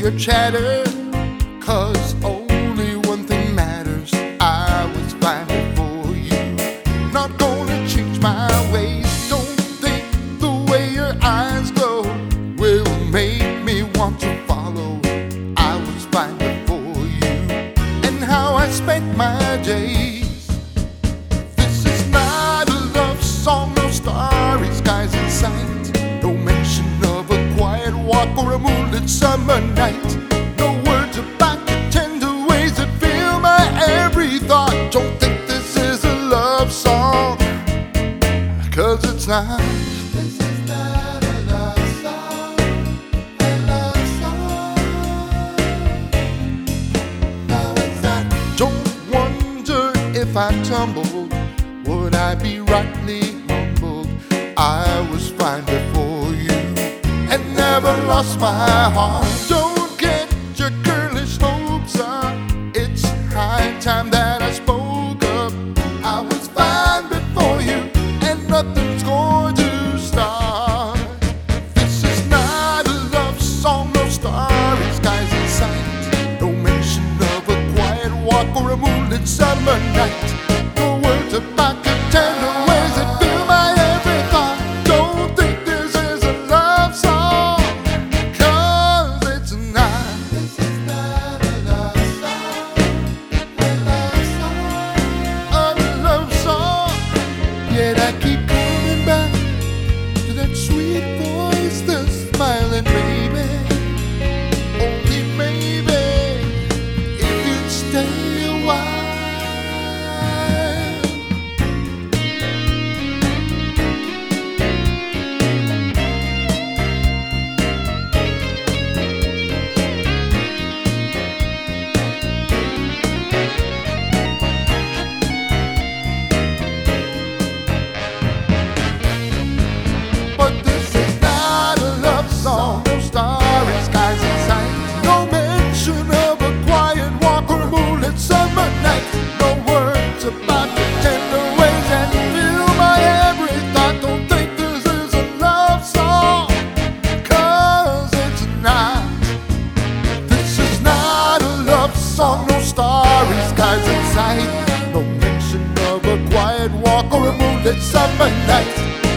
your chatter, 'cause only one thing matters. I was fine before you. Not gonna change my ways. Don't think the way your eyes glow will make me want to follow. I was fine before you. And how I spent my days. This is not a love song, no starry skies in sight. No mention of a quiet walk or a moonlit summer night. No words about the tender ways that fill my every thought. Don't think this is a love song, 'cause it's not. This is not a love song, a love song. No, it's not. Don't wonder if I tumbled, would I be rightly humbled? I was fine before you and never lost my heart. Don't get your girlish hopes up. It's high time that I spoke up. I was fine before you and nothing's going to start. This is not a love song, no starry skies in sight. No mention of a quiet walk or a moonlit summer night. No words about the tender ways that fill my every thought. Don't think this is a love song, 'cause it's not. This is not a love song, a love song, a love song. Yet I keep coming back to that sweet voice, the smiling baby. Only maybe if you'd stay a while. But this is not a love song, no starry skies in sight. No mention of a quiet walk or a moonlit summer night. No words about the tender ways that fill my every thought. Don't think this is a love song, 'cause it's not. This is not a love song, no starry skies in sight. No mention of a quiet walk or a moonlit summer night.